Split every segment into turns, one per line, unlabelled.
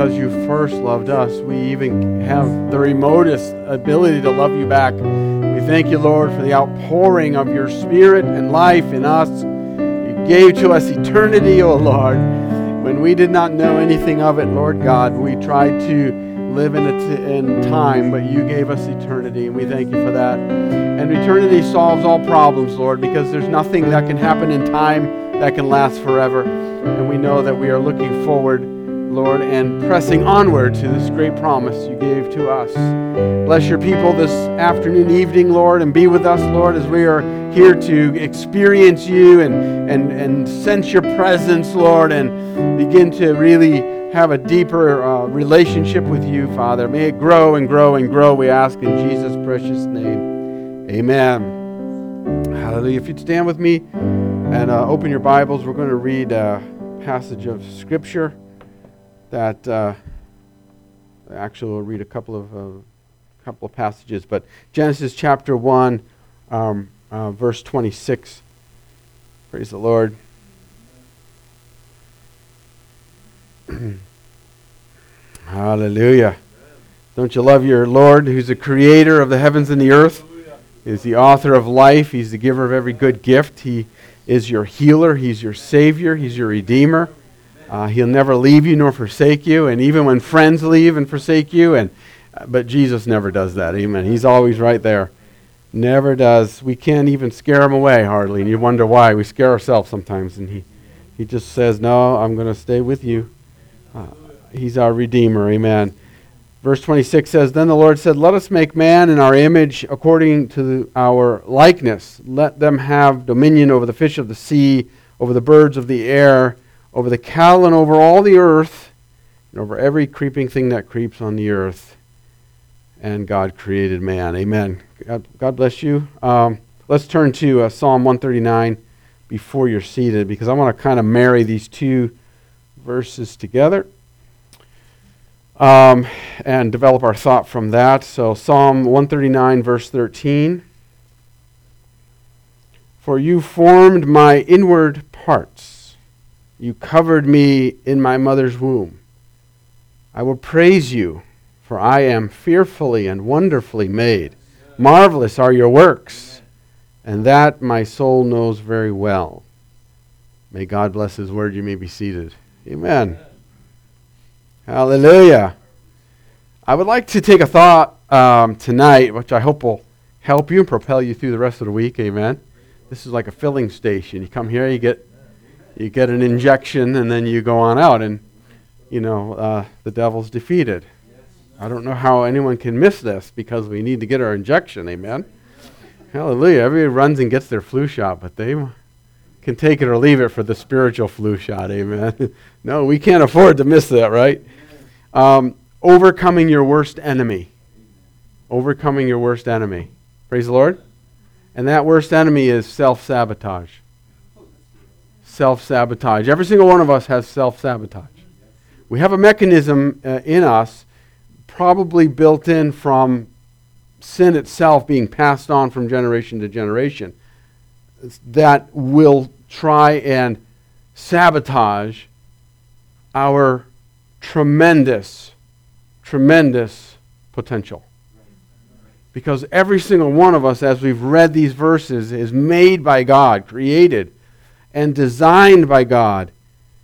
because you first loved us, we even have the remotest ability to love you back. We thank you, Lord, for the outpouring of your Spirit and life in us. You gave to us eternity, O Lord. When we did not know anything of it, Lord God, we tried to live in time, but you gave us eternity, and we thank you for that. And eternity solves all problems, Lord, because there's nothing that can happen in time that can last forever. And we know that we are looking forward, Lord, and pressing onward to this great promise you gave to us. Bless your people this afternoon, evening, Lord, and be with us, Lord, as we are here to experience you and sense your presence, Lord, and begin to really have a deeper relationship with you, Father. May it grow and grow and grow, we ask in Jesus' precious name. Amen. Hallelujah. If you'd stand with me and open your Bibles, we're going to read a passage of Scripture that actually we'll read a couple of passages, but Genesis chapter 1, verse 26. Praise the Lord. Hallelujah. Don't you love your Lord, who's the creator of the heavens and the earth? He's the author of life. He's the giver of every good gift. He is your healer. He's your Savior. He's your Redeemer. He'll never leave you nor forsake you. And even when friends leave and forsake you, but Jesus never does that. Amen. He's always right there. Never does. We can't even scare him away hardly. And you wonder why. We scare ourselves sometimes. And he just says, no, I'm going to stay with you. He's our Redeemer. Amen. Verse 26 says, Then the Lord said, Let us make man in our image according to our likeness. Let them have dominion over the fish of the sea, over the birds of the air, over the cattle, and over all the earth, and over every creeping thing that creeps on the earth. And God created man. Amen. God bless you. Let's turn to Psalm 139 before you're seated, because I want to kind of marry these two verses together and develop our thought from that. So Psalm 139, verse 13. For you formed my inward parts. You covered me in my mother's womb. I will praise you, for I am fearfully and wonderfully made. Marvelous are your works, and that my soul knows very well. May God bless his word. You may be seated. Amen. Hallelujah. I would like to take a thought tonight, which I hope will help you and propel you through the rest of the week. Amen. This is like a filling station. You come here, you get an injection, and then you go on out, and the devil's defeated. I don't know how anyone can miss this, because we need to get our injection. Amen. Hallelujah. Everybody runs and gets their flu shot, but they can take it or leave it for the spiritual flu shot. Amen. No, we can't afford to miss that, right? Overcoming your worst enemy. Overcoming your worst enemy. Praise the Lord. And that worst enemy is self-sabotage. Self-sabotage. Every single one of us has self-sabotage. We have a mechanism in us, probably built in from sin itself being passed on from generation to generation, that will try and sabotage our tremendous potential. Because every single one of us, as we've read these verses, is made by God, created, and designed by God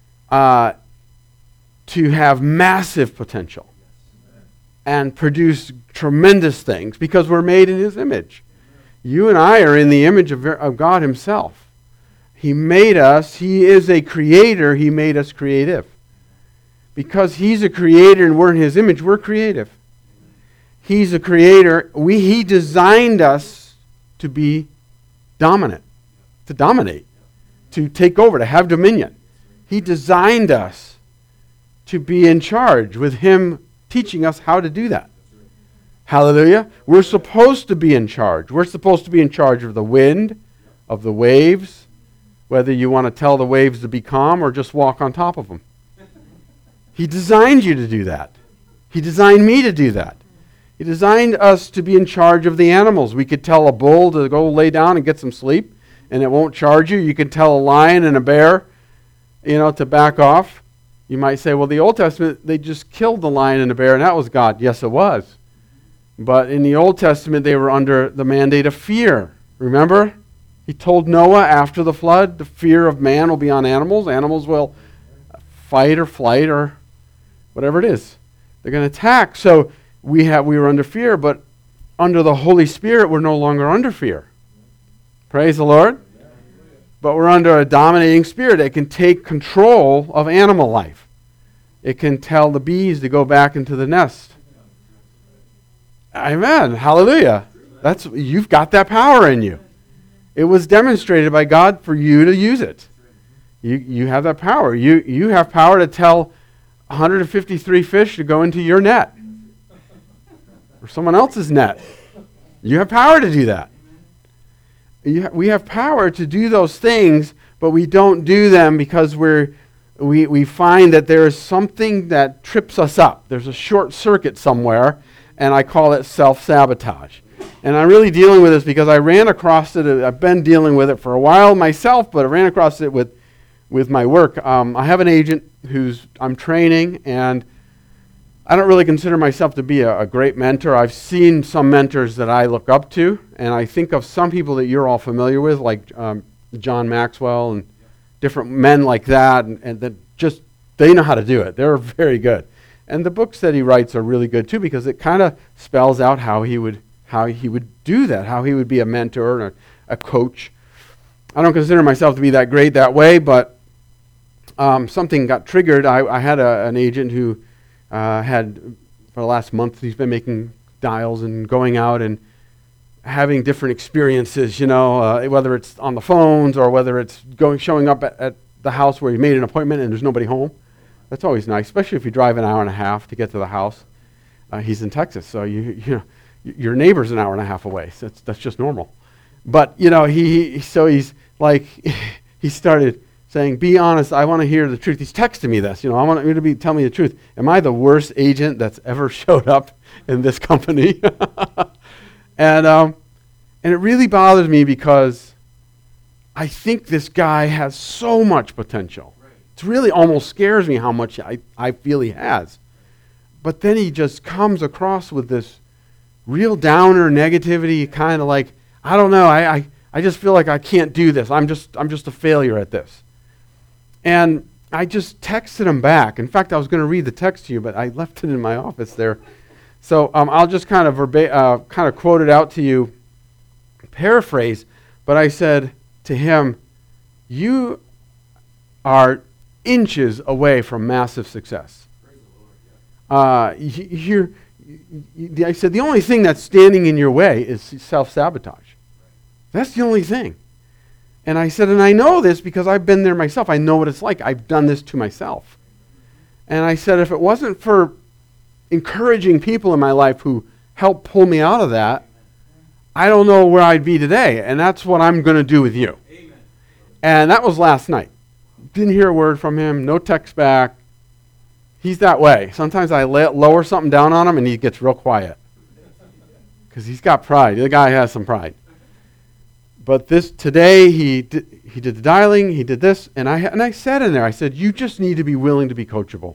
to have massive potential and produce tremendous things, because we're made in his image. You and I are in the image of God himself. He made us. He is a creator. He made us creative. Because he's a creator and we're in his image, we're creative. He's a creator. He designed us to be dominant, to dominate, to take over, to have dominion. He designed us to be in charge, with him teaching us how to do that. Hallelujah. We're supposed to be in charge. We're supposed to be in charge of the wind, of the waves, whether you want to tell the waves to be calm or just walk on top of them. He designed you to do that. He designed me to do that. He designed us to be in charge of the animals. We could tell a bull to go lay down and get some sleep, and it won't charge you. You can tell a lion and a bear, to back off. You might say, well, the Old Testament, they just killed the lion and the bear, and that was God. Yes, it was. But in the Old Testament, they were under the mandate of fear. Remember? He told Noah after the flood, the fear of man will be on animals. Animals will fight or flight or whatever it is. They're going to attack. So we were under fear, but under the Holy Spirit, we're no longer under fear. Praise the Lord. But we're under a dominating spirit that can take control of animal life. It can tell the bees to go back into the nest. Amen. Hallelujah. You've got that power in you. It was demonstrated by God for you to use it. You have that power. You have power to tell 153 fish to go into your net or someone else's net. You have power to do that. We have power to do those things, but we don't do them because we find that there is something that trips us up. There's a short circuit somewhere, and I call it self-sabotage. And I'm really dealing with this because I ran across it. I've been dealing with it for a while myself, but I ran across it with my work. I have an agent I'm training, and I don't really consider myself to be a great mentor. I've seen some mentors that I look up to, and I think of some people that you're all familiar with, like John Maxwell and different men like that, and that just, they know how to do it. They're very good. And the books that he writes are really good too, because it kind of spells out how he would do that, how he would be a mentor and a coach. I don't consider myself to be that great that way, but something got triggered. I had an agent who had, for the last month, he's been making dials and going out and having different experiences, whether it's on the phones or whether it's showing up at the house where he made an appointment and there's nobody home. That's always nice, especially if you drive an hour and a half to get to the house. He's in Texas, so your neighbor's an hour and a half away. So that's just normal. But he's like, he started saying, "Be honest, I want to hear the truth." He's texting me this, I want you to tell me the truth. Am I the worst agent that's ever showed up in this company? And it really bothers me because I think this guy has so much potential. Right. It really almost scares me how much I feel he has. But then he just comes across with this real downer negativity, kind of like, I don't know, I just feel like I can't do this. I'm just a failure at this. And I just texted him back. In fact, I was going to read the text to you, but I left it in my office there. So I'll just kind of quote it out to you, paraphrase. But I said to him, "You are inches away from massive success." I said, the only thing that's standing in your way is self-sabotage. That's the only thing. And I said, and I know this because I've been there myself. I know what it's like. I've done this to myself. And I said, if it wasn't for encouraging people in my life who helped pull me out of that, I don't know where I'd be today. And that's what I'm going to do with you. Amen. And that was last night. Didn't hear a word from him. No text back. He's that way. Sometimes I lower something down on him and he gets real quiet. Because he's got pride. The guy has some pride. But today he did the dialing, he did this, and I said in there, I said, you just need to be willing to be coachable.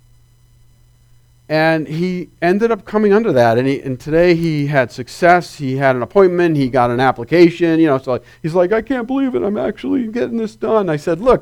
And he ended up coming under that, and today he had success. He had an appointment, he got an application, so he's like, I can't believe it, I'm actually getting this done. I said, look,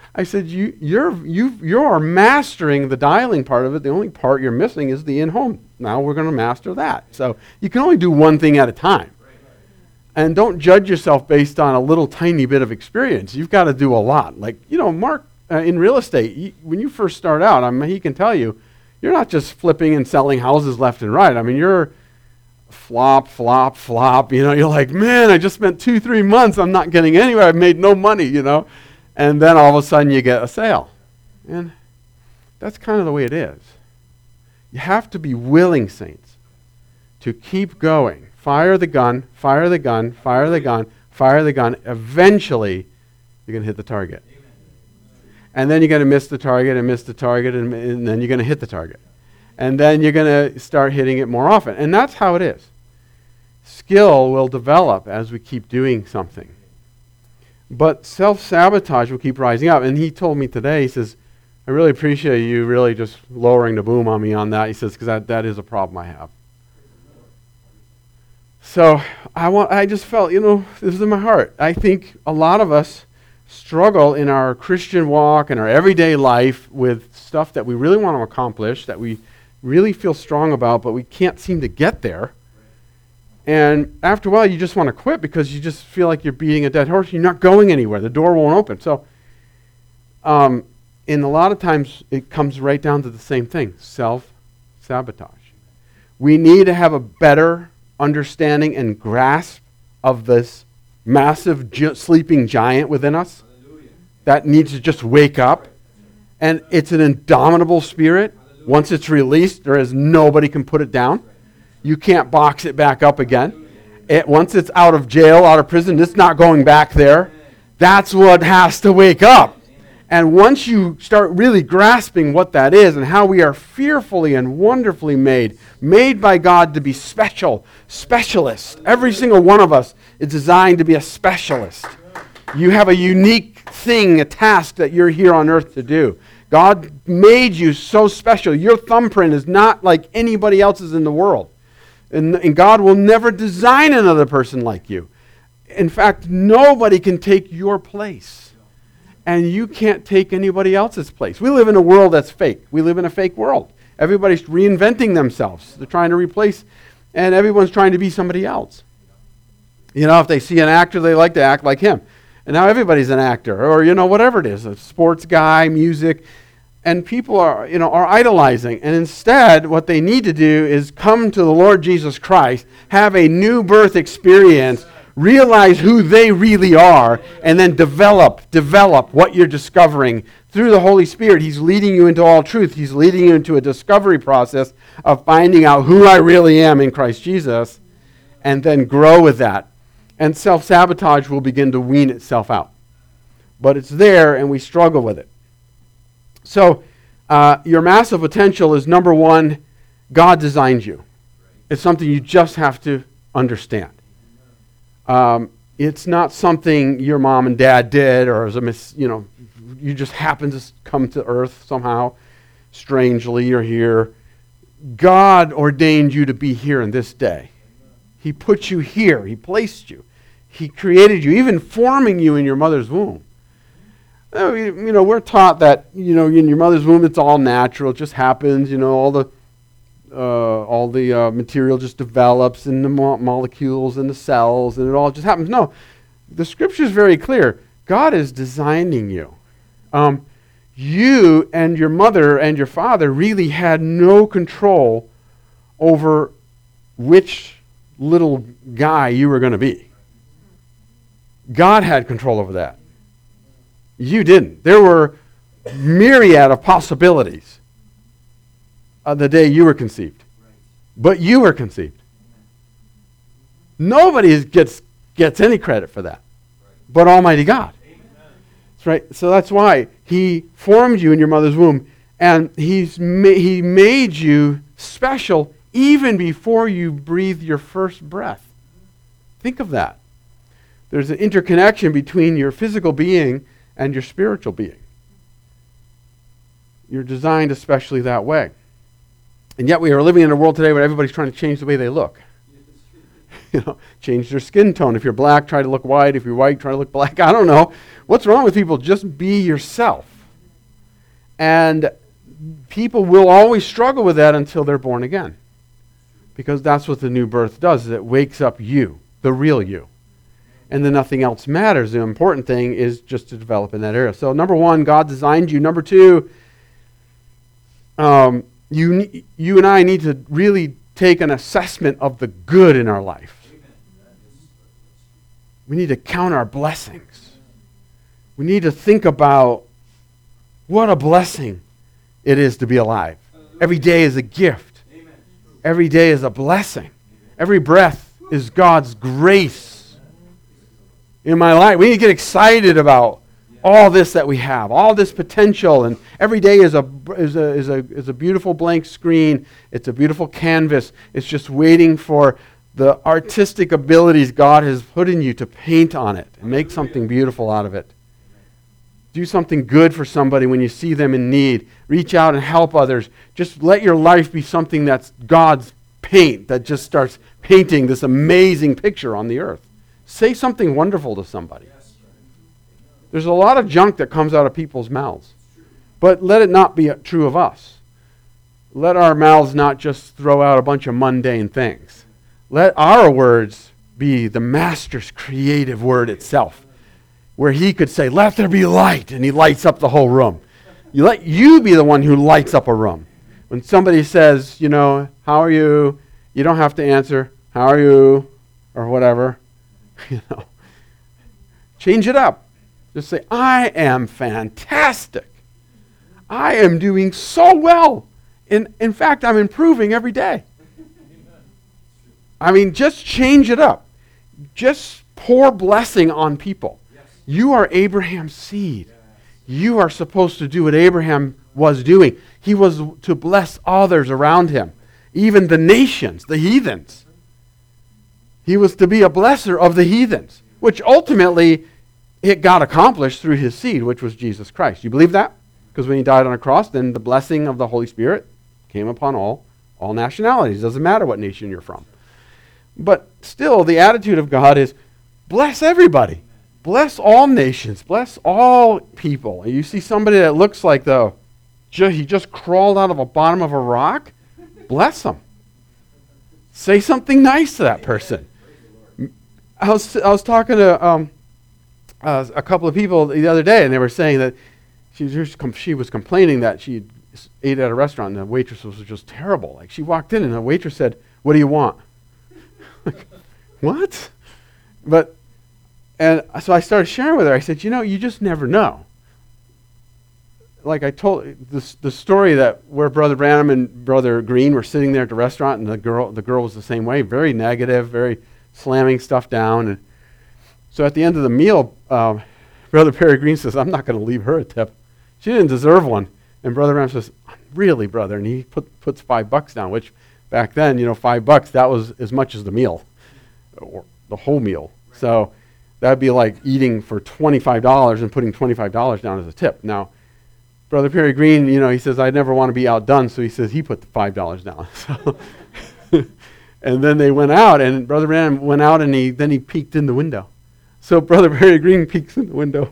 you're mastering the dialing part of it. The only part you're missing is the in-home. Now we're going to master that. So you can only do one thing at a time. And don't judge yourself based on a little tiny bit of experience. You've got to do a lot. Like, Mark, in real estate, when you first start out, he can tell you, you're not just flipping and selling houses left and right. You're flop, flop, flop. You're like, man, I just spent 2-3 months. I'm not getting anywhere. I've made no money, And then all of a sudden you get a sale. And that's kind of the way it is. You have to be willing, saints, to keep going. Fire the gun, fire the gun, fire the gun, fire the gun. Eventually, you're going to hit the target. And then you're going to miss the target and miss the target, and then you're going to hit the target. And then you're going to start hitting it more often. And that's how it is. Skill will develop as we keep doing something. But self-sabotage will keep rising up. And he told me today, he says, I really appreciate you really just lowering the boom on me on that. He says, because that is a problem I have. So I just felt, this is in my heart. I think a lot of us struggle in our Christian walk and our everyday life with stuff that we really want to accomplish, that we really feel strong about, but we can't seem to get there. And after a while, you just want to quit because you just feel like you're beating a dead horse. You're not going anywhere. The door won't open. So, and a lot of times, it comes right down to the same thing, self-sabotage. We need to have a better understanding and grasp of this massive sleeping giant within us that needs to just wake up. And it's an indomitable spirit. Once it's released, there is nobody can put it down. You can't box it back up again. Once it's out of jail, out of prison, it's not going back there. That's what has to wake up. And once you start really grasping what that is and how we are fearfully and wonderfully made by God to be specialists. Every single one of us is designed to be a specialist. You have a unique thing, a task that you're here on earth to do. God made you so special. Your thumbprint is not like anybody else's in the world. And God will never design another person like you. In fact, nobody can take your place. And you can't take anybody else's place. We live in a world that's fake. We live in a fake world. Everybody's reinventing themselves. They're trying to replace, and everyone's trying to be somebody else. If they see an actor, they like to act like him. And now everybody's an actor, or, whatever it is, a sports guy, music. And people are idolizing. And instead, what they need to do is come to the Lord Jesus Christ, have a new birth experience, realize who they really are, and then develop what you're discovering through the Holy Spirit. He's leading you into all truth. He's leading you into a discovery process of finding out who I really am in Christ Jesus, and then grow with that. And self-sabotage will begin to wean itself out. But it's there, and we struggle with it. So, your massive potential is, number one, God designed you. It's something you just have to understand. It's not something your mom and dad did, or as you just happen to come to earth somehow. Strangely, you're here. God ordained you to be here in this day. He put you here. He placed you. He created you, even forming you in your mother's womb. We're taught that, in your mother's womb, it's all natural. It just happens, all the material just develops in the molecules and the cells, and it all just happens. No, the Scripture is very clear. God is designing you. You and your mother and your father really had no control over which little guy you were going to be. God had control over that. You didn't. There were myriad of possibilities on the day you were conceived. But you were conceived. Nobody gets any credit for that but Almighty God. That's right. So that's why He formed you in your mother's womb, and He made you special even before you breathed your first breath. Think of that. There's an interconnection between your physical being and your spiritual being. You're designed especially that way. And yet we are living in a world today where everybody's trying to change the way they look. Change their skin tone. If you're black, try to look white. If you're white, try to look black. I don't know. What's wrong with people? Just be yourself. And people will always struggle with that until they're born again. Because that's what the new birth does, is it wakes up you, the real you. And then nothing else matters. The important thing is just to develop in that area. So number one, God designed you. Number two, you and I need to really take an assessment of the good in our life. We need to count our blessings. We need to think about what a blessing it is to be alive. Every day is a gift. Every day is a blessing. Every breath is God's grace in my life. We need to get excited about all this that we have, all this potential, and every day is a beautiful blank screen. It's a beautiful canvas. It's just waiting for the artistic abilities God has put in you to paint on it and make something beautiful out of it. Do something good for somebody when you see them in need. Reach out and help others. Just let your life be something that's God's paint that just starts painting this amazing picture on the earth. Say something wonderful to somebody. There's a lot of junk that comes out of people's mouths. But let it not be true of us. Let our mouths not just throw out a bunch of mundane things. Let our words be the Master's creative word itself, where he could say, let there be light, and he lights up the whole room. You let you be the one who lights up a room. When somebody says, how are you? You don't have to answer, how are you? Or whatever. Change it up. Just say, I am fantastic. I am doing so well. In fact, I'm improving every day. I mean, just change it up. Just pour blessing on people. You are Abraham's seed. You are supposed to do what Abraham was doing. He was to bless others around him, even the nations, the heathens. He was to be a blesser of the heathens, which ultimately it got accomplished through his seed, which was Jesus Christ. You believe that? Because when he died on a cross, then the blessing of the Holy Spirit came upon all nationalities. Doesn't matter what nation you're from. But still, the attitude of God is, bless everybody. Bless all nations. Bless all people. And you see somebody that looks like, he just crawled out of the bottom of a rock, bless them. Say something nice to that person. I was talking to a couple of people the other day, and they were saying that she was complaining that she ate at a restaurant and the waitress was just terrible. Like, she walked in and the waitress said, what do you want? Like, what? And so I started sharing with her. I said, you just never know. Like I told the story that where Brother Branham and Brother Green were sitting there at the restaurant, and the girl was the same way, very negative, very slamming stuff down. And so at the end of the meal, Brother Perry Green says, I'm not going to leave her a tip. She didn't deserve one. And Brother Branham says, really, brother? And he puts $5 down, which back then, $5, that was as much as the meal, or the whole meal. So that'd be like eating for $25 and putting $25 down as a tip. Now, Brother Perry Green, he says, I never want to be outdone, so he says he put the $5 down. So and then they went out, and Brother Branham went out, and he peeked in the window. So Brother Perry Green peeks in the window.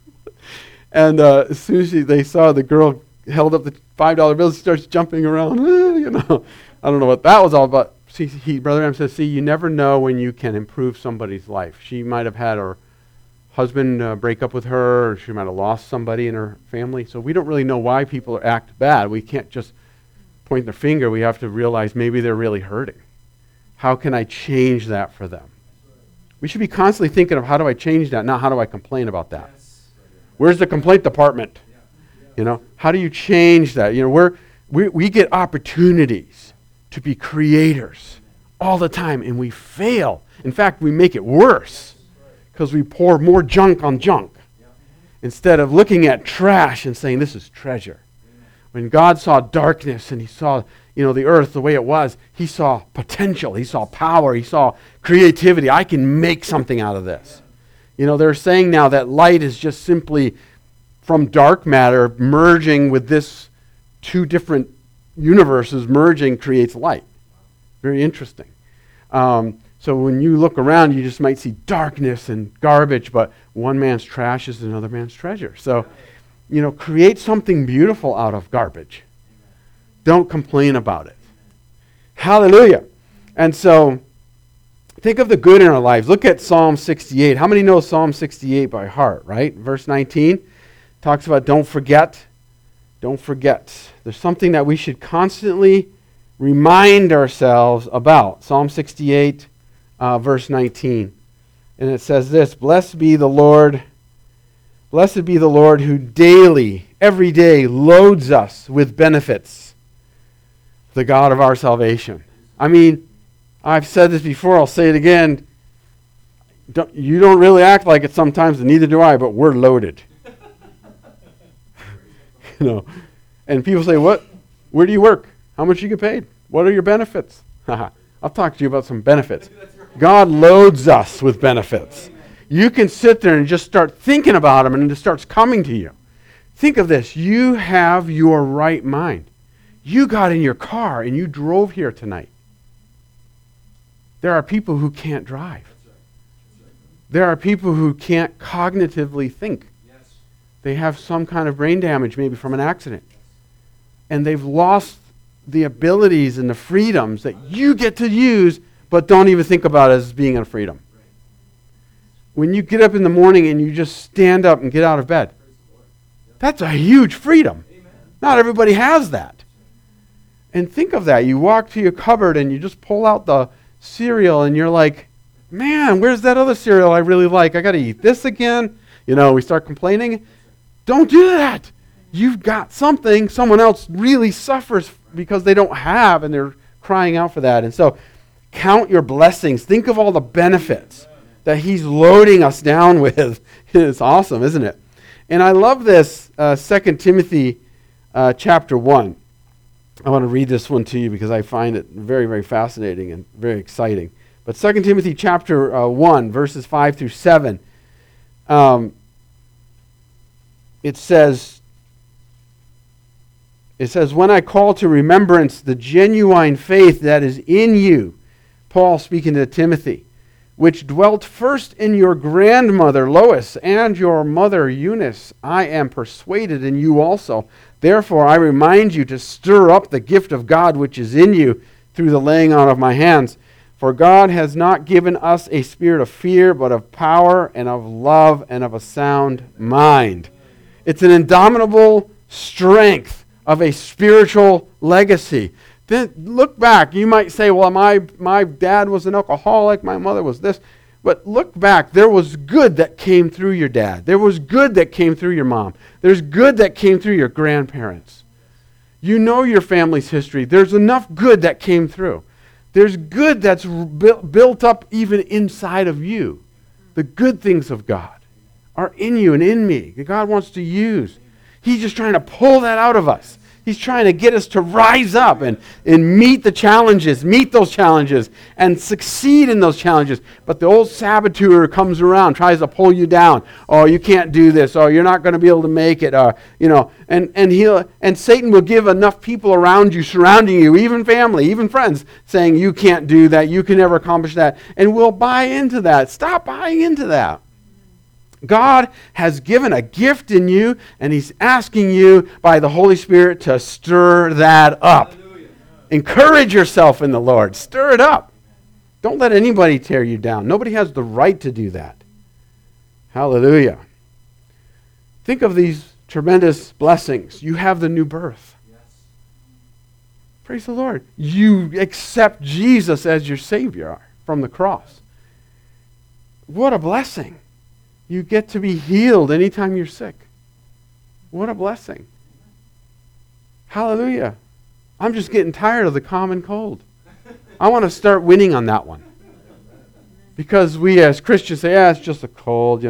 And as soon as they saw the girl held up the $5 bill, she starts jumping around. I don't know what that was all about. See, Brother Branham says, you never know when you can improve somebody's life. She might have had her husband break up with her, or she might have lost somebody in her family. So we don't really know why people act bad. We can't just point the finger. We have to realize maybe they're really hurting. How can I change that for them? We should be constantly thinking of how do I change that, not how do I complain about that. Where's the complaint department? How do you change that? We get opportunities to be creators all the time, and we fail. In fact, we make it worse because we pour more junk on junk instead of looking at trash and saying, this is treasure. When God saw darkness and he saw, the earth the way it was, he saw potential, he saw power, he saw creativity. I can make something out of this. They're saying now that light is just simply from dark matter merging with this two different universes merging creates light. Very interesting. So when you look around, you just might see darkness and garbage, but one man's trash is another man's treasure. So, create something beautiful out of garbage. Don't complain about it. Hallelujah. And so, think of the good in our lives. Look at Psalm 68. How many know Psalm 68 by heart, right? Verse 19 talks about don't forget. Don't forget. There's something that we should constantly remind ourselves about. Psalm 68, verse 19. And it says this, Blessed be the Lord who daily, every day, loads us with benefits, the God of our salvation. I mean, I've said this before, I'll say it again. You don't really act like it sometimes, and neither do I, but we're loaded. And people say, what? Where do you work? How much you get paid? What are your benefits? I'll talk to you about some benefits. God loads us with benefits. You can sit there and just start thinking about them, and it starts coming to you. Think of this. You have your right mind. You got in your car and you drove here tonight. There are people who can't drive. There are people who can't cognitively think. They have some kind of brain damage, maybe from an accident. And they've lost the abilities and the freedoms that you get to use, but don't even think about it as being a freedom. When you get up in the morning and you just stand up and get out of bed, that's a huge freedom. Not everybody has that. And think of that. You walk to your cupboard and you just pull out the cereal and you're like, man, where's that other cereal I really like? I got to eat this again. We start complaining. Don't do that. You've got something. Someone else really suffers because they don't have, and they're crying out for that. And so count your blessings. Think of all the benefits that he's loading us down with. It's awesome, isn't it? And I love this 2 Timothy chapter 1. I want to read this one to you because I find it very, very fascinating and very exciting. But 2 Timothy chapter 1, verses 5 through 7, it says, when I call to remembrance the genuine faith that is in you, Paul speaking to Timothy, which dwelt first in your grandmother Lois and your mother Eunice, I am persuaded in you also. Therefore I remind you to stir up the gift of God which is in you through the laying on of my hands. For God has not given us a spirit of fear, but of power and of love and of a sound mind. It's an indomitable strength of a spiritual legacy. Then look back. You might say, well, my dad was an alcoholic, my mother was this. But look back. There was good that came through your dad. There was good that came through your mom. There's good that came through your grandparents. You know your family's history. There's enough good that came through. There's good that's built up even inside of you. The good things of God are in you and in me that God wants to use. He's just trying to pull that out of us. He's trying to get us to rise up and meet those challenges, and succeed in those challenges. But the old saboteur comes around, tries to pull you down. Oh, you can't do this. Oh, you're not going to be able to make it. And Satan will give enough people around you, surrounding you, even family, even friends, saying you can't do that, you can never accomplish that. And we'll buy into that. Stop buying into that. God has given a gift in you, and he's asking you by the Holy Spirit to stir that up. Hallelujah. Encourage yourself in the Lord. Stir it up. Don't let anybody tear you down. Nobody has the right to do that. Hallelujah. Think of these tremendous blessings. You have the new birth. Yes. Praise the Lord. You accept Jesus as your Savior from the cross. What a blessing. You get to be healed anytime you're sick. What a blessing. Hallelujah. I'm just getting tired of the common cold. I want to start winning on that one. Because we as Christians say, it's just a cold,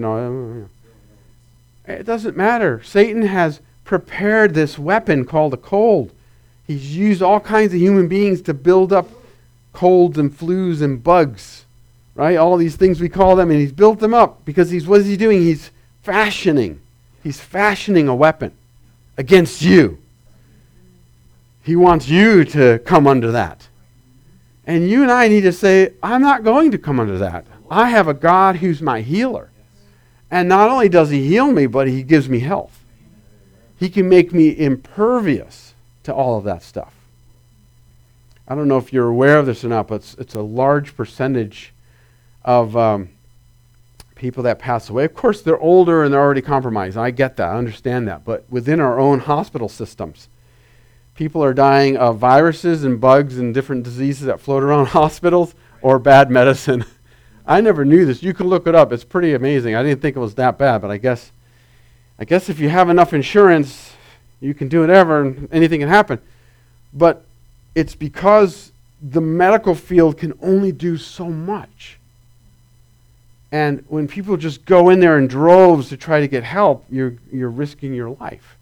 It doesn't matter. Satan has prepared this weapon called a cold. He's used all kinds of human beings to build up colds and flus and bugs. Right? All these things we call them, and he's built them up because what is he doing? He's fashioning a weapon against you. He wants you to come under that. And you and I need to say, I'm not going to come under that. I have a God who's my healer. And not only does he heal me, but he gives me health. He can make me impervious to all of that stuff. I don't know if you're aware of this or not, but it's a large percentage of people that pass away. Of course, they're older and they're already compromised. I get that. I understand that. But within our own hospital systems, people are dying of viruses and bugs and different diseases that float around hospitals or bad medicine. I never knew this. You can look it up. It's pretty amazing. I didn't think it was that bad, but I guess if you have enough insurance, you can do whatever and anything can happen. But it's because the medical field can only do so much. And when people just go in there in droves to try to get help, you're risking your life.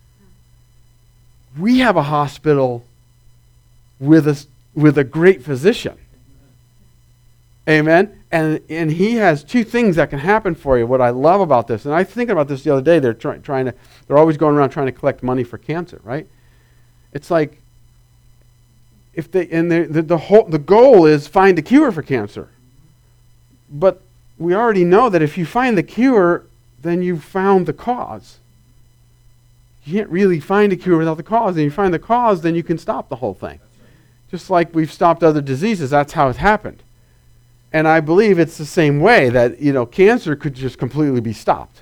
We have a hospital with a great physician. Amen? And he has two things that can happen for you. What I love about this, and I was thinking about this the other day, they're always going around trying to collect money for cancer, right? It's like, the goal is find a cure for cancer. But we already know that if you find the cure, then you've found the cause. You can't really find a cure without the cause. And you find the cause, then you can stop the whole thing. Just like we've stopped other diseases, that's how it happened. And I believe it's the same way that, cancer could just completely be stopped.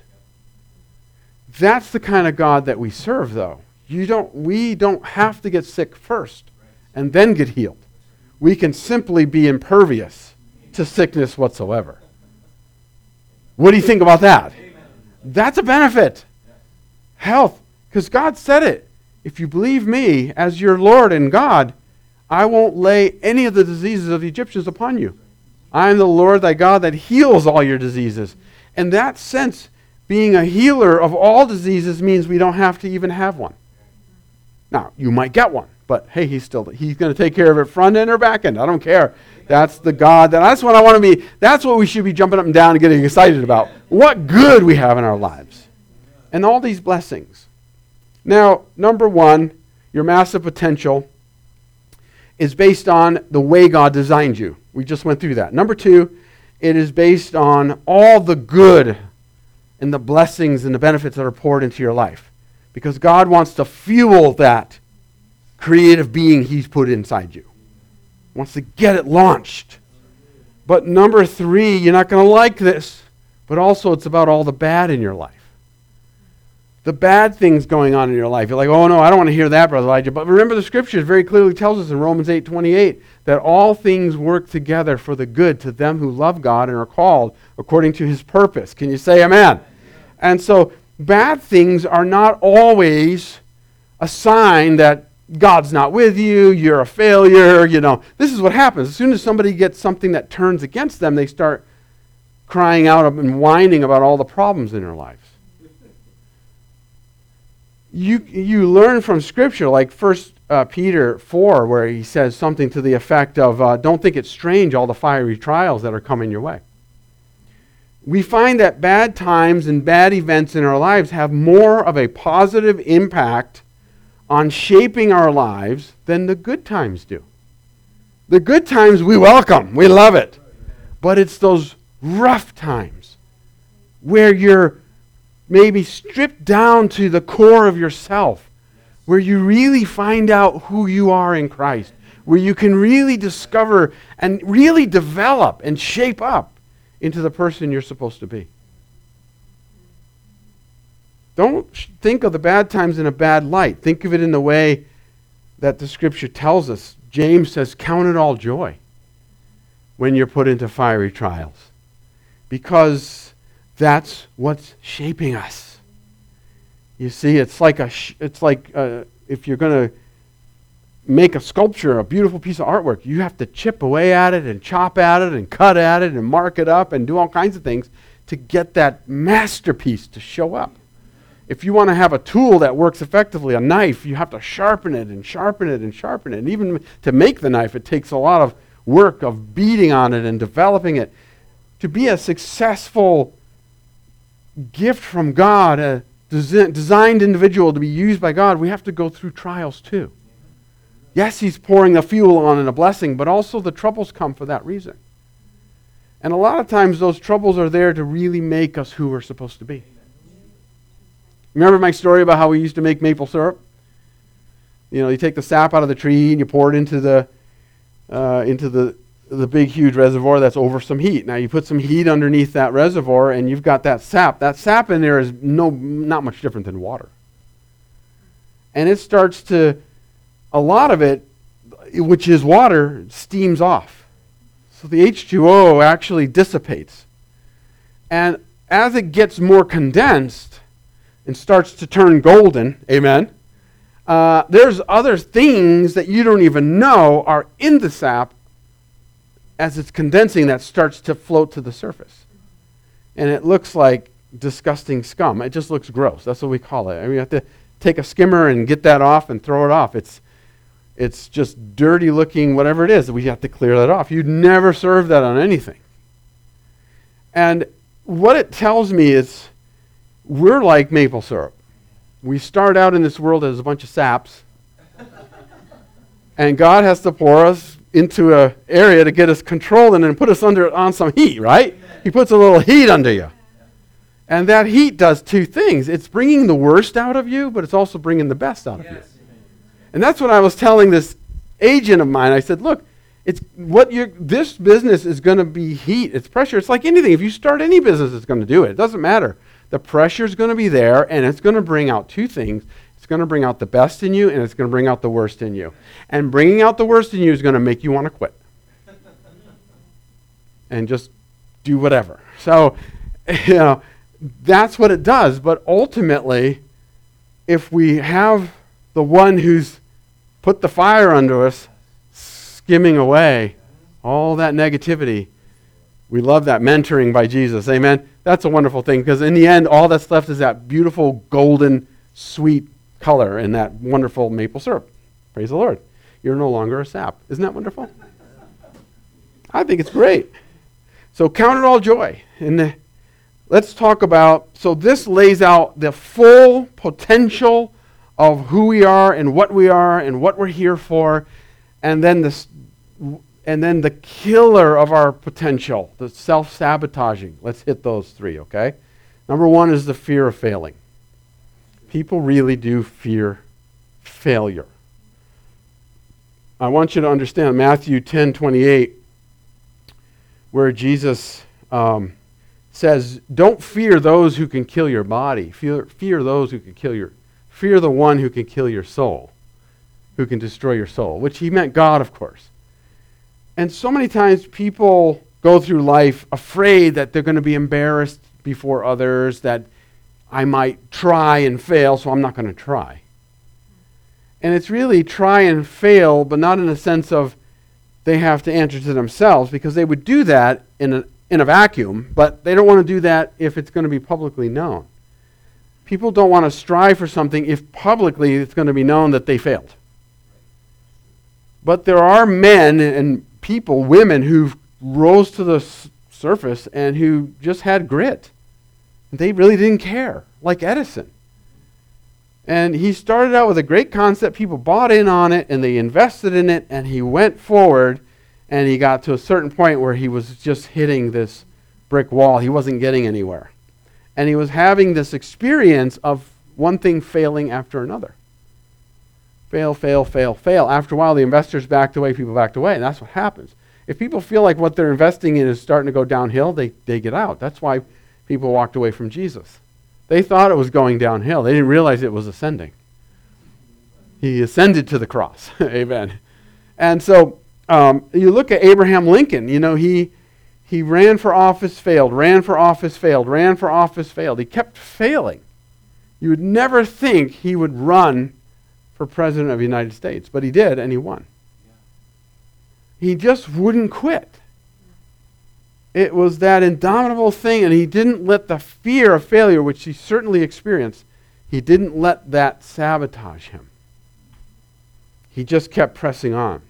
That's the kind of God that we serve, though. We don't have to get sick first and then get healed. We can simply be impervious to sickness whatsoever. What do you think about that? That's a benefit. Health. Because God said it. If you believe me as your Lord and God, I won't lay any of the diseases of the Egyptians upon you. I am the Lord thy God that heals all your diseases. In that sense, being a healer of all diseases means we don't have to even have one. Now, you might get one, but hey, he's going to take care of it front end or back end. I don't care. That's the God, that's what I want to be. That's what we should be jumping up and down and getting excited about. What good we have in our lives. And all these blessings. Now, number one, your massive potential is based on the way God designed you. We just went through that. Number two, it is based on all the good and the blessings and the benefits that are poured into your life. Because God wants to fuel that creative being he's put inside you. He wants to get it launched. But number three, you're not going to like this, but also it's about all the bad in your life. The bad things going on in your life. You're like, oh no, I don't want to hear that, Brother Elijah. But remember the scriptures very clearly tells us in Romans 8:28 that all things work together for the good to them who love God and are called according to his purpose. Can you say amen? And so bad things are not always a sign that God's not with you, you're a failure, This is what happens. As soon as somebody gets something that turns against them, they start crying out and whining about all the problems in their lives. You learn from Scripture, like 1 Peter 4, where he says something to the effect of, don't think it's strange, all the fiery trials that are coming your way. We find that bad times and bad events in our lives have more of a positive impact on shaping our lives than the good times do. The good times we welcome, we love it. But it's those rough times where you're maybe stripped down to the core of yourself, where you really find out who you are in Christ, where you can really discover and really develop and shape up into the person you're supposed to be. Don't think of the bad times in a bad light. Think of it in the way that the Scripture tells us. James says, count it all joy when you're put into fiery trials, because that's what's shaping us. You see, it's like if you're going to make a sculpture, a beautiful piece of artwork, you have to chip away at it and chop at it and cut at it and mark it up and do all kinds of things to get that masterpiece to show up. If you want to have a tool that works effectively, a knife, you have to sharpen it and sharpen it and sharpen it. And even to make the knife, it takes a lot of work of beating on it and developing it. To be a successful gift from God, a designed individual to be used by God, we have to go through trials too. Yes, he's pouring the fuel on and a blessing, but also the troubles come for that reason. And a lot of times those troubles are there to really make us who we're supposed to be. Remember my story about how we used to make maple syrup? You take the sap out of the tree and you pour it into the big, huge reservoir that's over some heat. Now you put some heat underneath that reservoir and you've got that sap. That sap in there is not much different than water. And it starts to, a lot of it, which is water, steams off. So the H2O actually dissipates. And as it gets more condensed and starts to turn golden, amen, there's other things that you don't even know are in the sap as it's condensing that starts to float to the surface. And it looks like disgusting scum. It just looks gross. That's what we call it. I mean, you have to take a skimmer and get that off and throw it off. It's just dirty looking, whatever it is. We have to clear that off. You'd never serve that on anything. And what it tells me is we're like maple syrup. We start out in this world as a bunch of saps, and God has to pour us into an area to get us controlled and then put us on some heat, right? He puts a little heat under you. And that heat does two things. It's bringing the worst out of you, but it's also bringing the best out of you. And that's what I was telling this agent of mine. I said, look, this business is going to be heat. It's pressure. It's like anything. If you start any business, it's going to do it. It doesn't matter. The pressure is going to be there, and it's going to bring out two things. It's going to bring out the best in you, and it's going to bring out the worst in you. And bringing out the worst in you is going to make you want to quit. And just do whatever. So, that's what it does. But ultimately, if we have the one who's put the fire under us, skimming away all that negativity, we love that mentoring by Jesus. Amen? That's a wonderful thing, because in the end, all that's left is that beautiful, golden, sweet color and that wonderful maple syrup. Praise the Lord. You're no longer a sap. Isn't that wonderful? I think it's great. So count it all joy. And let's talk about, so this lays out the full potential of who we are and what we're here for, and then the killer of our potential, the self-sabotaging. Let's hit those three, okay? Number one is the fear of failing. People really do fear failure. I want you to understand Matthew 10:28, where Jesus says, don't fear those who can kill your body. Fear those who can fear the one who can kill your soul, who can destroy your soul, which he meant God, of course. And so many times people go through life afraid that they're going to be embarrassed before others, that I might try and fail, so I'm not going to try. And it's really try and fail, but not in the sense of they have to answer to themselves, because they would do that in a vacuum, but they don't want to do that if it's going to be publicly known. People don't want to strive for something if publicly it's going to be known that they failed. But there are men and people, women, who rose to the surface and who just had grit. They really didn't care, like Edison. And he started out with a great concept. People bought in on it, and they invested in it, and he went forward, and he got to a certain point where he was just hitting this brick wall. He wasn't getting anywhere. And he was having this experience of one thing failing after another. Fail, fail, fail, fail. After a while, the investors backed away, people backed away, and that's what happens. If people feel like what they're investing in is starting to go downhill, they get out. That's why people walked away from Jesus. They thought it was going downhill. They didn't realize it was ascending. He ascended to the cross. Amen. And so you look at Abraham Lincoln. He ran for office, failed, ran for office, failed, ran for office, failed. He kept failing. You would never think he would run for president of the United States, but he did, and he won. He just wouldn't quit. It was that indomitable thing, and he didn't let the fear of failure, which he certainly experienced, he didn't let that sabotage him. He just kept pressing on.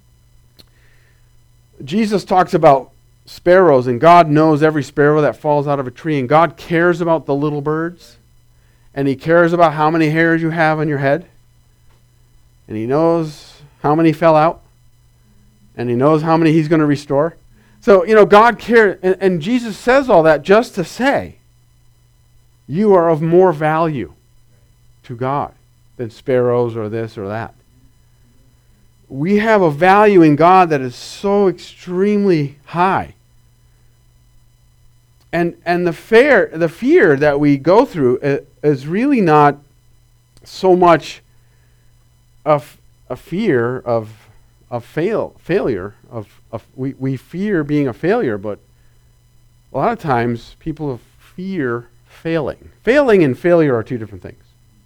Jesus talks about sparrows, and God knows every sparrow that falls out of a tree, and God cares about the little birds, and he cares about how many hairs you have on your head, and he knows how many fell out, and he knows how many he's going to restore. So, God cares, and Jesus says all that just to say, you are of more value to God than sparrows or this or that. We have a value in God that is so extremely high. And the fear that we go through is really not so much a fear of failure. We fear being a failure, but a lot of times people fear failing. Failing and failure are two different things.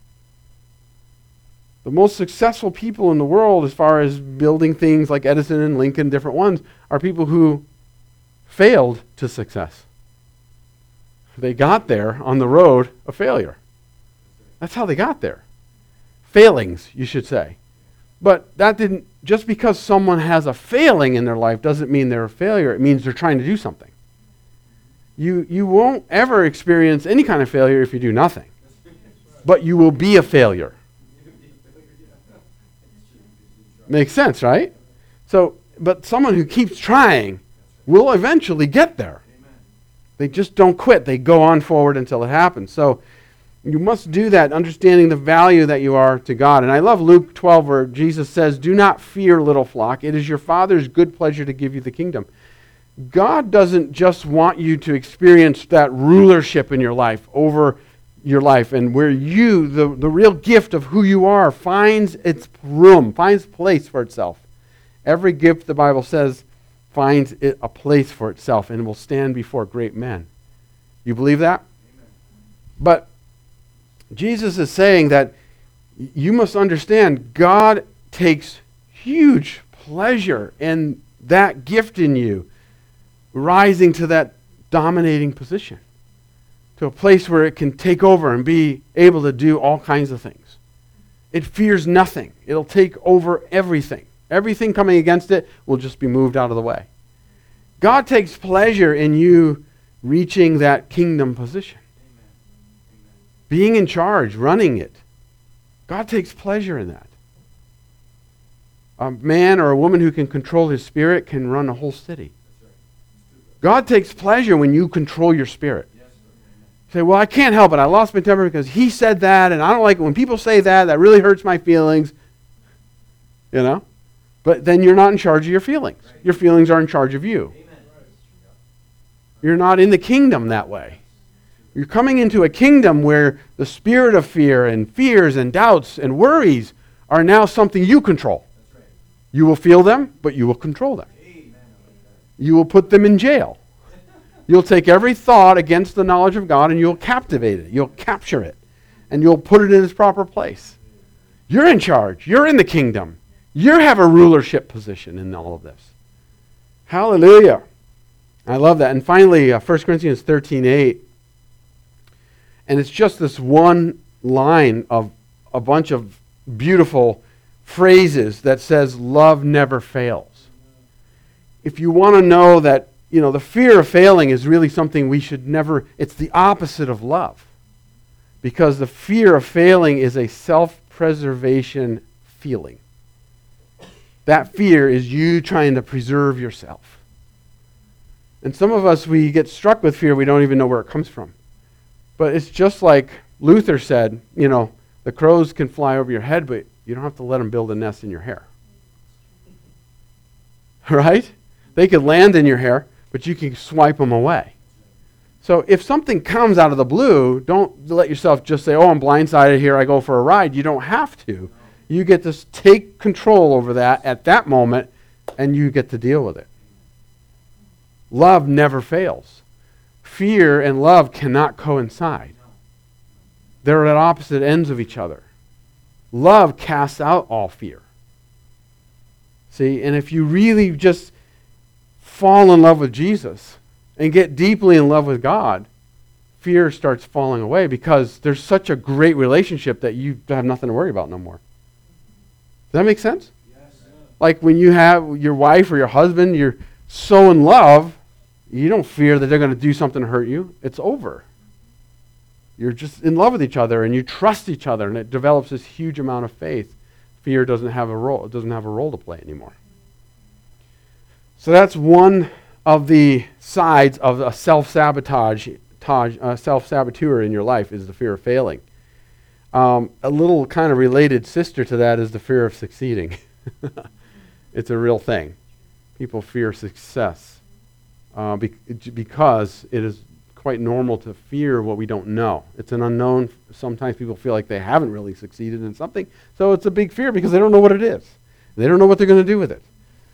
The most successful people in the world, as far as building things like Edison and Lincoln, different ones, are people who failed to success. They got there on the road of failure. That's how they got there. Failings, you should say. But that didn't, just because someone has a failing in their life doesn't mean they're a failure. It means they're trying to do something. You won't ever experience any kind of failure if you do nothing. But you will be a failure. Makes sense, right? But someone who keeps trying will eventually get there. They just don't quit. They go on forward until it happens. So you must do that, understanding the value that you are to God. And I love Luke 12 where Jesus says, "Do not fear, little flock. It is your Father's good pleasure to give you the kingdom." God doesn't just want you to experience that rulership in your life, over your life, and where you, the real gift of who you are, finds its room, finds place for itself. Every gift, the Bible says, finds it a place for itself and will stand before great men. You believe that? Amen. But Jesus is saying that you must understand God takes huge pleasure in that gift in you rising to that dominating position, to a place where it can take over and be able to do all kinds of things. It fears nothing. It'll take over everything. Everything coming against it will just be moved out of the way. God takes pleasure in you reaching that kingdom position. Being in charge, running it. God takes pleasure in that. A man or a woman who can control his spirit can run a whole city. God takes pleasure when you control your spirit. You say, well, I can't help it. I lost my temper because he said that, and I don't like it when people say that. That really hurts my feelings. You know? But then you're not in charge of your feelings. Your feelings are in charge of you. You're not in the kingdom that way. You're coming into a kingdom where the spirit of fear and fears and doubts and worries are now something you control. You will feel them, but you will control them. You will put them in jail. You'll take every thought against the knowledge of God and you'll captivate it. You'll capture it. And you'll put it in its proper place. You're in charge. You're in the kingdom. You have a rulership position in all of this. Hallelujah. I love that. And finally, 1 Corinthians 13:8. And it's just this one line of a bunch of beautiful phrases that says, love never fails. If you want to know that, the fear of failing is really something we should never, it's the opposite of love. Because the fear of failing is a self-preservation feeling. That fear is you trying to preserve yourself. And some of us, we get struck with fear, we don't even know where it comes from. But it's just like Luther said, the crows can fly over your head, but you don't have to let them build a nest in your hair. Right? They could land in your hair, but you can swipe them away. So if something comes out of the blue, don't let yourself just say, I'm blindsided here, I go for a ride. You don't have to. You get to take control over that at that moment, and you get to deal with it. Love never fails. Fear and love cannot coincide. They're at opposite ends of each other. Love casts out all fear. See, and if you really just fall in love with Jesus and get deeply in love with God, fear starts falling away because there's such a great relationship that you have nothing to worry about no more. Does that make sense? Yes. Like when you have your wife or your husband, you're so in love, you don't fear that they're going to do something to hurt you. It's over. You're just in love with each other and you trust each other, and it develops this huge amount of faith. Fear doesn't have a role. It doesn't have a role to play anymore. So that's one of the sides of a self-saboteur in your life, is the fear of failing. A little kind of related sister to that is the fear of succeeding. It's a real thing. People fear success because it is quite normal to fear what we don't know. It's an unknown. Sometimes people feel like they haven't really succeeded in something, so it's a big fear because they don't know what it is. They don't know what they're going to do with it.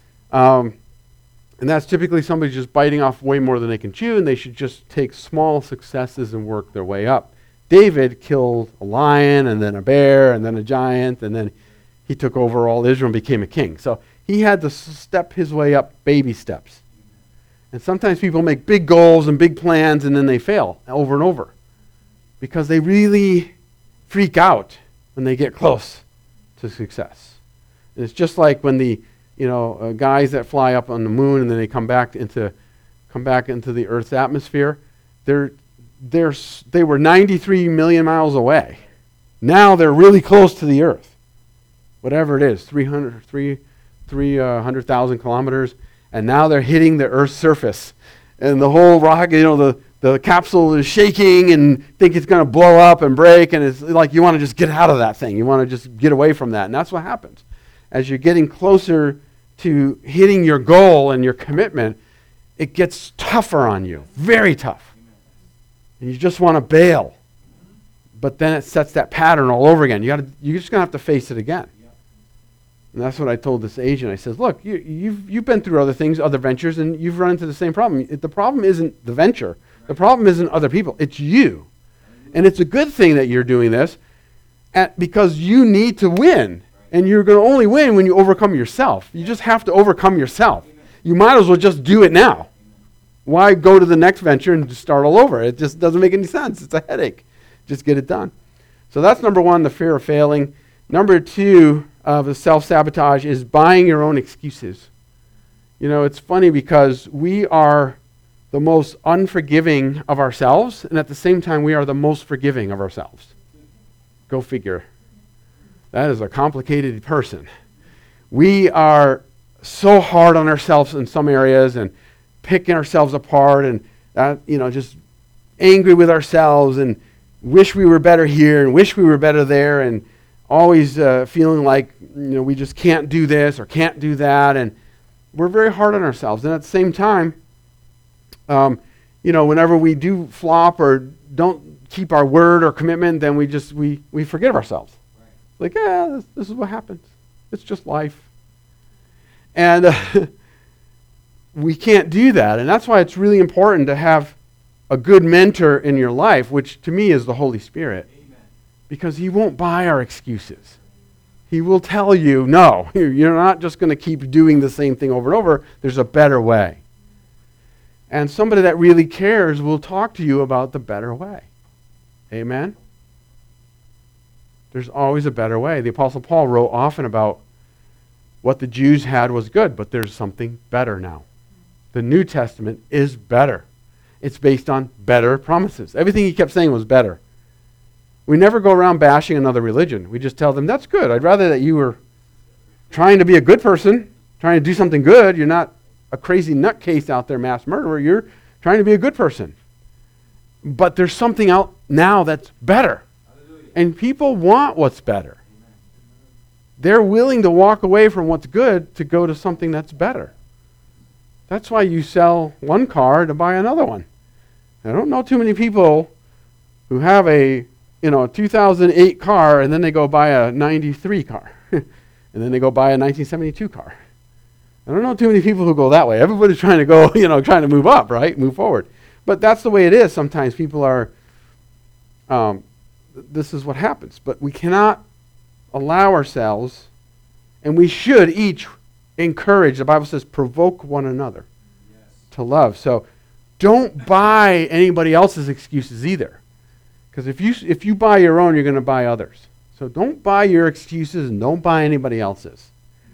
And that's typically somebody just biting off way more than they can chew, and they should just take small successes and work their way up. David killed a lion, and then a bear, and then a giant, and then he took over all Israel and became a king. So he had to step his way up baby steps. And sometimes people make big goals and big plans, and then they fail over and over because they really freak out when they get close to success. And it's just like when the guys that fly up on the moon and then they come back into the Earth's atmosphere. They were 93 million miles away. Now they're really close to the Earth. Whatever it is, 300,000 kilometers, and now they're hitting the Earth's surface. And the whole rocket, the capsule is shaking and think it's going to blow up and break, and it's like you want to just get out of that thing. You want to just get away from that, and that's what happens. As you're getting closer to hitting your goal and your commitment, it gets tougher on you, very tough. And you just want to bail. But then it sets that pattern all over again. You're just going to have to face it again. And that's what I told this agent. I said, look, you've been through other things, other ventures, and you've run into the same problem. The problem isn't the venture. The problem isn't other people. It's you. And it's a good thing that you're doing this because you need to win. And you're going to only win when you overcome yourself. You just have to overcome yourself. You might as well just do it now. Why go to the next venture and just start all over? It just doesn't make any sense. It's a headache. Just get it done. So that's number one, the fear of failing. Number two of the self-sabotage is buying your own excuses. It's funny because we are the most unforgiving of ourselves, and at the same time, we are the most forgiving of ourselves. Go figure. That is a complicated person. We are so hard on ourselves in some areas and picking ourselves apart and just angry with ourselves and wish we were better here and wish we were better there and always feeling like we just can't do this or can't do that, and we're very hard on ourselves. And at the same time, whenever we do flop or don't keep our word or commitment, then we forget of ourselves. Right. Like, this is what happens. It's just life. And we can't do that, and that's why it's really important to have a good mentor in your life, which to me is the Holy Spirit. Amen. Because he won't buy our excuses. He will tell you, no, you're not just going to keep doing the same thing over and over. There's a better way. And somebody that really cares will talk to you about the better way. Amen? There's always a better way. The Apostle Paul wrote often about what the Jews had was good, but there's something better now. The New Testament is better. It's based on better promises. Everything he kept saying was better. We never go around bashing another religion. We just tell them, that's good. I'd rather that you were trying to be a good person, trying to do something good. You're not a crazy nutcase out there, mass murderer. You're trying to be a good person. But there's something out now that's better. Hallelujah. And people want what's better. Amen. They're willing to walk away from what's good to go to something that's better. That's why you sell one car to buy another one. I don't know too many people who have a 2008 car and then they go buy a 93 car. And then they go buy a 1972 car. I don't know too many people who go that way. Everybody's trying to go, trying to move up, right? Move forward. But that's the way it is. Sometimes people are, this is what happens. But we cannot allow ourselves, and we should each encourage, the Bible says, provoke one another to love. So don't buy anybody else's excuses either. Because if you buy your own, you're going to buy others. So don't buy your excuses and don't buy anybody else's.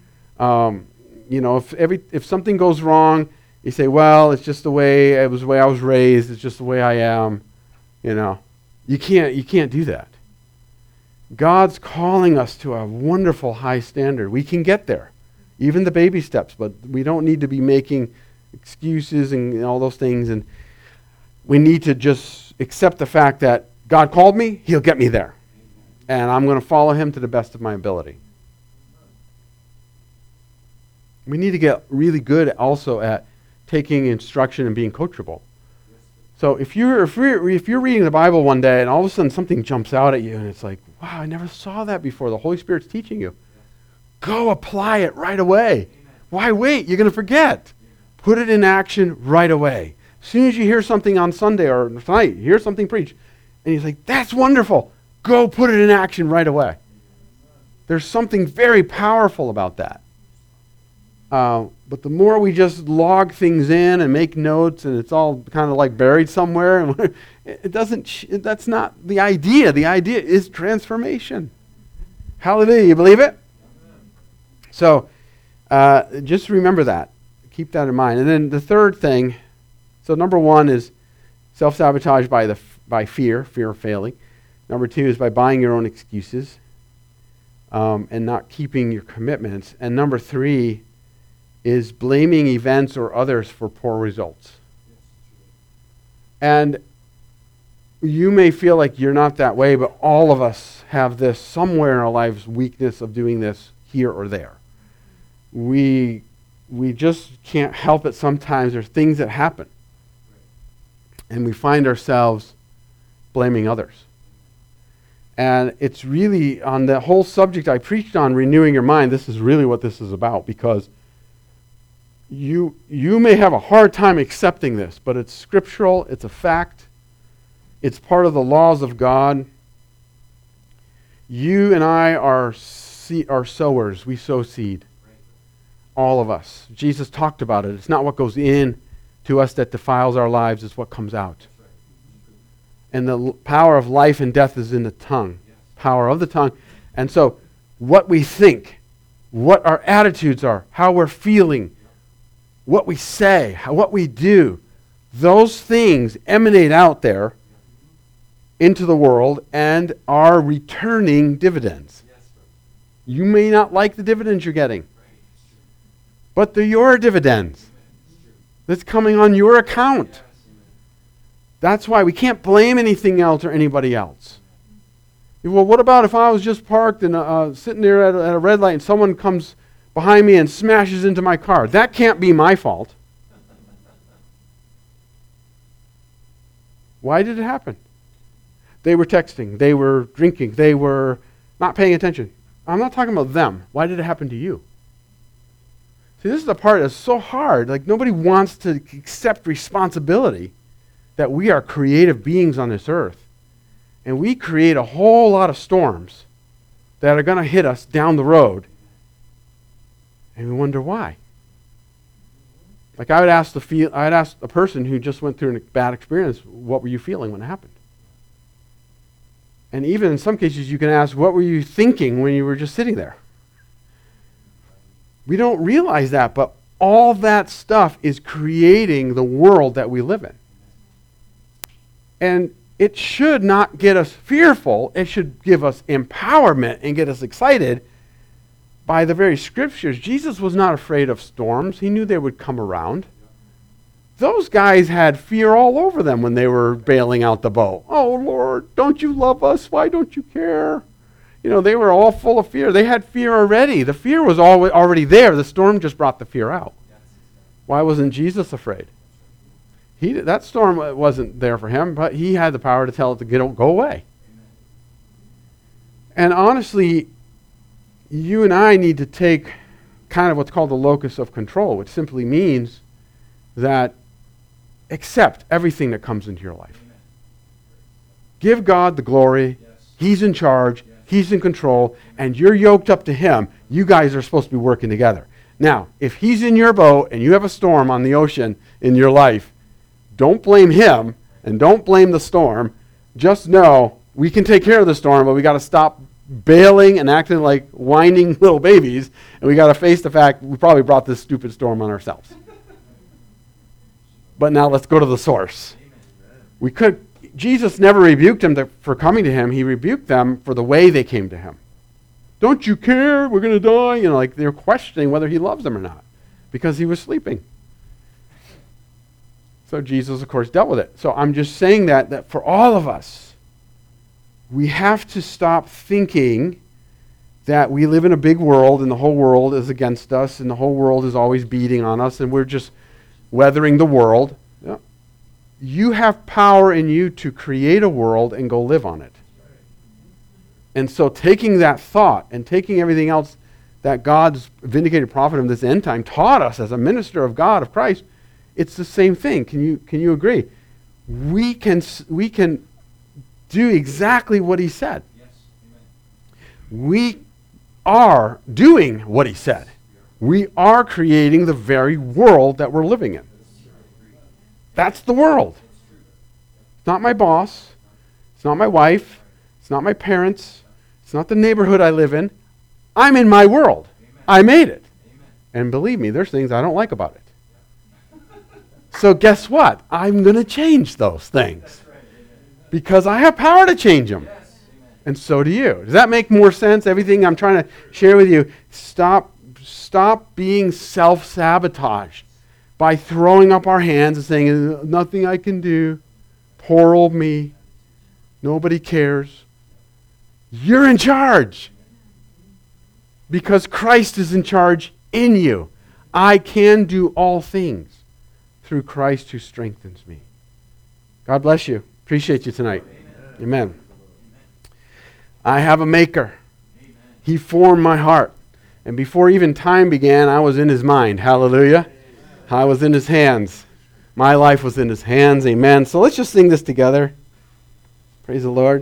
If something goes wrong, you say, well, it's just the way I was raised. It's just the way I am. You can't do that. God's calling us to a wonderful high standard. We can get there, even the baby steps, but we don't need to be making excuses and all those things. And we need to just accept the fact that God called me, he'll get me there. And I'm going to follow him to the best of my ability. We need to get really good also at taking instruction and being coachable. So if you're reading the Bible one day and all of a sudden something jumps out at you and it's like, wow, I never saw that before. The Holy Spirit's teaching you. Go apply it right away. Why wait? You're going to forget. Put it in action right away. As soon as you hear something on Sunday or tonight, you hear something preached, and you're like, that's wonderful. Go put it in action right away. There's something very powerful about that. But the more we just log things in and make notes and it's all kind of like buried somewhere, and that's not the idea. The idea is transformation. Hallelujah. You believe it? So just remember that. Keep that in mind. And then the third thing, so number one is Self-sabotage by fear of failing. Number 2 is by buying your own excuses and not keeping your commitments. And number 3 is blaming events or others for poor results. And you may feel like you're not that way, but all of us have this somewhere in our lives, weakness of doing this here or there. We just can't help it sometimes. There's things that happen. And we find ourselves blaming others. And it's really, on the whole subject I preached on, renewing your mind, this is really what this is about, because you may have a hard time accepting this, but it's scriptural, it's a fact, it's part of the laws of God. You and I are sowers. We sow seed. All of us. Jesus talked about it. It's not what goes in to us that defiles our lives, it's what comes out. And the power of life and death is in the tongue. Power of the tongue. And so what we think, what our attitudes are, how we're feeling, what we say, what we do, those things emanate out there into the world and are returning dividends. You may not like the dividends you're getting, but they're your dividends. That's coming on your account. That's why we can't blame anything else or anybody else. Well, what about if I was just parked and sitting there at a red light and someone comes behind me and smashes into my car? That can't be my fault. Why did it happen? They were texting, they were drinking, they were not paying attention. I'm not talking about them. Why did it happen to you? See, this is the part that's so hard. Like, nobody wants to accept responsibility that we are creative beings on this earth. And we create a whole lot of storms that are going to hit us down the road. And we wonder why. Like, I'd ask a person who just went through a bad experience, what were you feeling when it happened? And even in some cases, you can ask, what were you thinking when you were just sitting there? We don't realize that, but all that stuff is creating the world that we live in. And it should not get us fearful. It should give us empowerment and get us excited by the very scriptures. Jesus was not afraid of storms. He knew they would come around. Those guys had fear all over them when they were bailing out the boat. Oh, Lord, don't you love us? Why don't you care? You know, they were all full of fear. They had fear already. The fear was already there. The storm just brought the fear out. Why wasn't Jesus afraid? That storm wasn't there for him, but he had the power to tell it to go away. And honestly, you and I need to take kind of what's called the locus of control, which simply means that accept everything that comes into your life. Give God the glory. He's in charge. He's in control, and you're yoked up to him. You guys are supposed to be working together. Now, if he's in your boat and you have a storm on the ocean in your life, don't blame him and don't blame the storm. Just know we can take care of the storm, but we got to stop bailing and acting like whining little babies, and we got to face the fact we probably brought this stupid storm on ourselves. But now let's go to the source. Jesus never rebuked them for coming to him. He rebuked them for the way they came to him. Don't you care? We're going to die. You know, like they're questioning whether he loves them or not because he was sleeping. So Jesus, of course, dealt with it. So I'm just saying that for all of us, we have to stop thinking that we live in a big world and the whole world is against us and the whole world is always beating on us and we're just weathering the world. You have power in you to create a world and go live on it. And so taking that thought and taking everything else that God's vindicated prophet of this end time taught us as a minister of God, of Christ, it's the same thing. Can you agree? We can do exactly what he said. Yes. We are doing what he said. We are creating the very world that we're living in. That's the world. It's not my boss. It's not my wife. It's not my parents. It's not the neighborhood I live in. I'm in my world. Amen. I made it. Amen. And believe me, there's things I don't like about it. So guess what? I'm going to change those things because I have power to change them. And so do you. Does that make more sense? Everything I'm trying to share with you, stop being self-sabotaged by throwing up our hands and saying, nothing I can do, poor old me, nobody cares. You're in charge because Christ is in charge in you. I can do all things through Christ who strengthens me. God bless you. Appreciate you tonight. Amen. I have a maker. He formed my heart. And before even time began, I was in his mind. Hallelujah. I was in his hands. My life was in his hands. Amen. So let's just sing this together. Praise the Lord.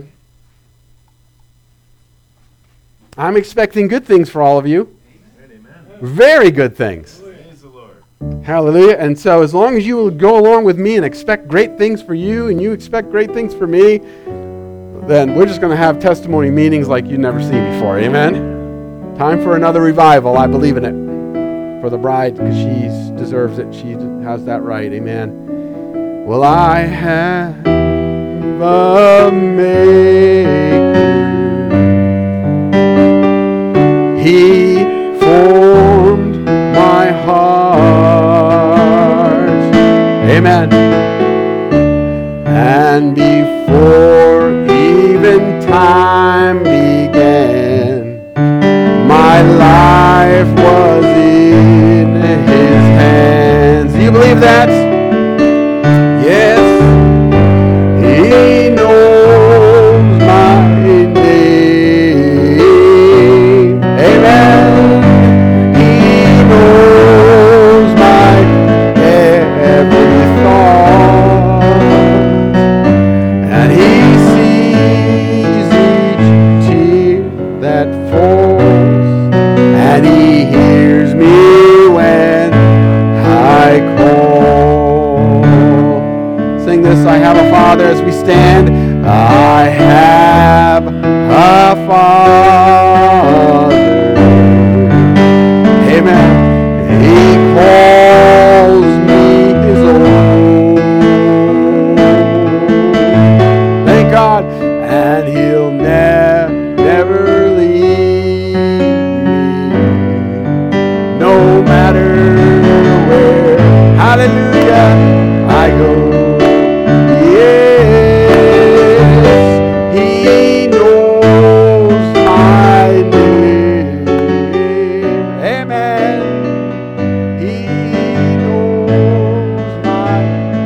I'm expecting good things for all of you. Amen. Very good things. Praise the Lord. Hallelujah. And so as long as you will go along with me and expect great things for you and you expect great things for me, then we're just going to have testimony meetings like you've never seen before. Amen. Time for another revival. I believe in it. For the bride, because she deserves it. She has that right. Amen. Well, I have a maker. He formed my heart. Amen. And before even time began, my life was in his hands. Do you believe that? Yes. He knows my name. Amen. He knows my every thought. And he sees each tear that falls. And he hears me when I call. Sing this, I have a Father, as we stand. I have a Father. Amen. He calls me his own. Thank God. And he'll never leave me, no matter where, hallelujah, I go. Yes, he knows my name. Amen. He knows my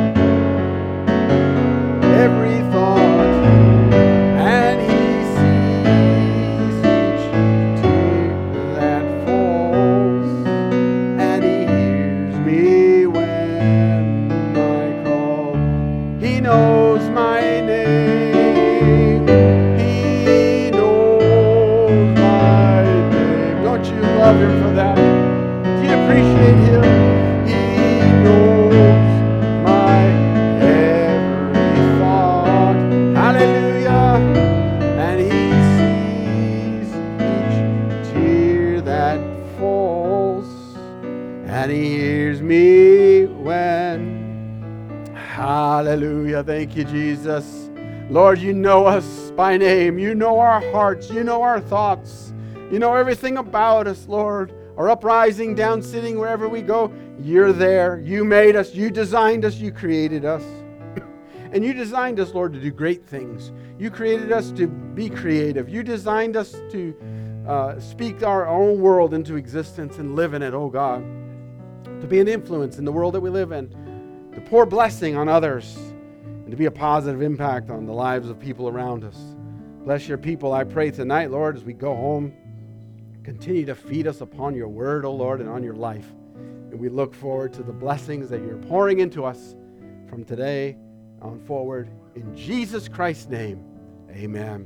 every thought, and he sees each tear that falls, and he hears me when I call. He knows my name. He knows my name. Don't you love him for that? Do you appreciate him? He knows my every thought. Hallelujah. And he sees each tear that falls. And he hears me when. Hallelujah. Thank you, Jesus. Lord, you know us by name. You know our hearts. You know our thoughts. You know everything about us, Lord. Our uprising, down sitting, wherever we go, you're there. You made us. You designed us. You created us. And you designed us, Lord, to do great things. You created us to be creative. You designed us to speak our own world into existence and live in it, oh God. To be an influence in the world that we live in. To pour blessing on others. And to be a positive impact on the lives of people around us. Bless your people, I pray tonight, Lord, as we go home. Continue to feed us upon your word, oh Lord, and on your life. And we look forward to the blessings that you're pouring into us from today on forward. In Jesus Christ's name, amen.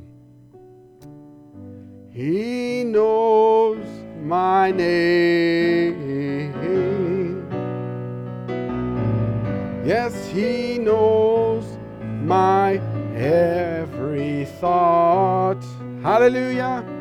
He knows my name. Yes, he knows my every thought. Hallelujah.